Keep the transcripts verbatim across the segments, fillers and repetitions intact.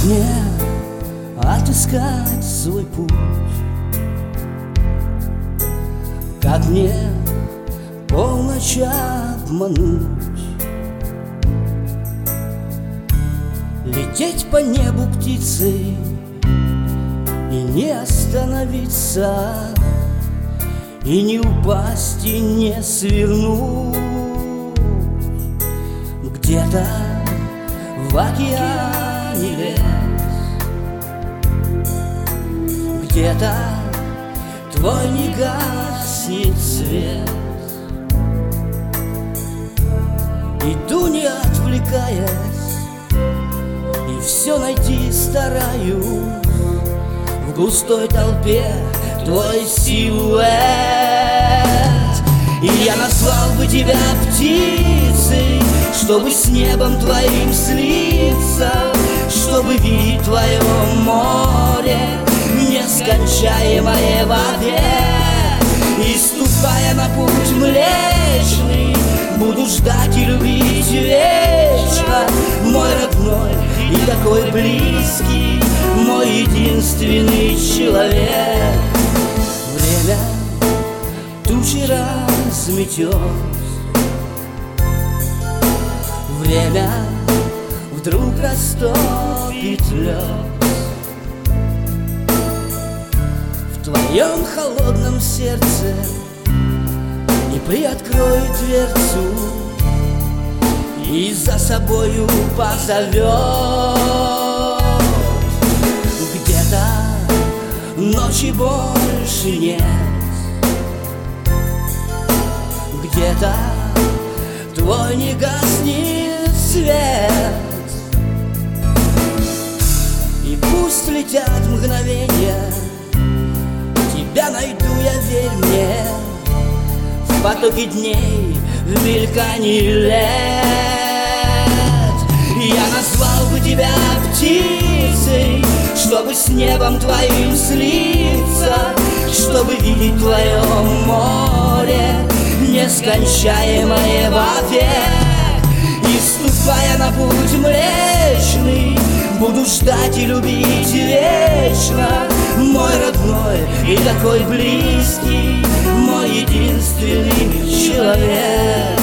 мне отыскать свой путь? Как мне полночь обмануть? Лететь по небу птицей и не остановиться, и не упасть, и не свернуть. Где-то в океане лес, где-то твой не гаснет свет. Иду не отвлекаясь, и все найти стараюсь в густой толпе твой силуэт. И я назвал бы тебя птицей, чтобы с небом твоим слиться, чтобы видеть твое море нескончаемое вовек. И ступая на путь млечный, буду ждать и любить вечно, мой родной и такой близкий, мой единственный человек. Время тучи разметет, время вдруг растопит лед. В твоем холодном сердце и приоткроет дверцу, и за собою позовет. Где-то ночи больше нет, где-то твой не гаснет свет. И пусть летят мгновения, тебя найду я, верь мне, в потоке дней, в мелькании лет. Я назвал бы тебя птицей, чтобы с небом твоим слиться, чтобы видеть твое море нескончаемое вовек. И ступая на путь млечный, буду ждать и любить вечно, мой родной и такой близкий, мой единственный человек.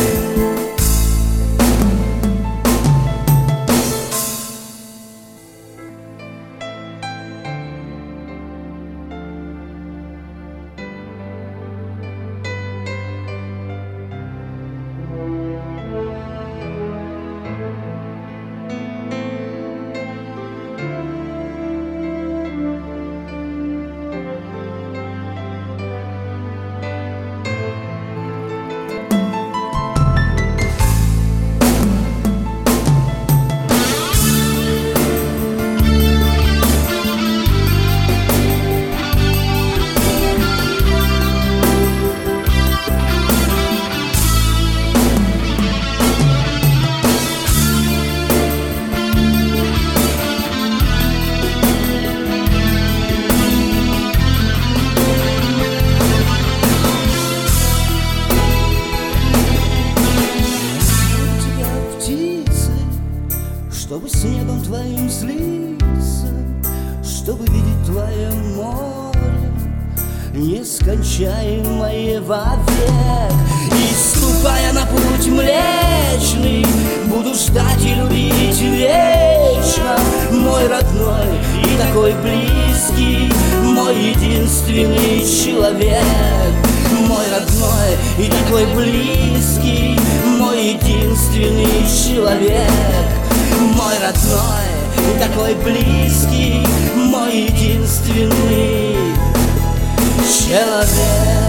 Чтобы с небом твоим слиться, чтобы видеть твое море нескончаемое вовек. И ступая на путь млечный, буду ждать и любить вечно, мой родной и такой близкий, мой единственный человек. Мой родной и такой близкий, мой единственный человек. Мой родной и такой близкий, мой единственный человек.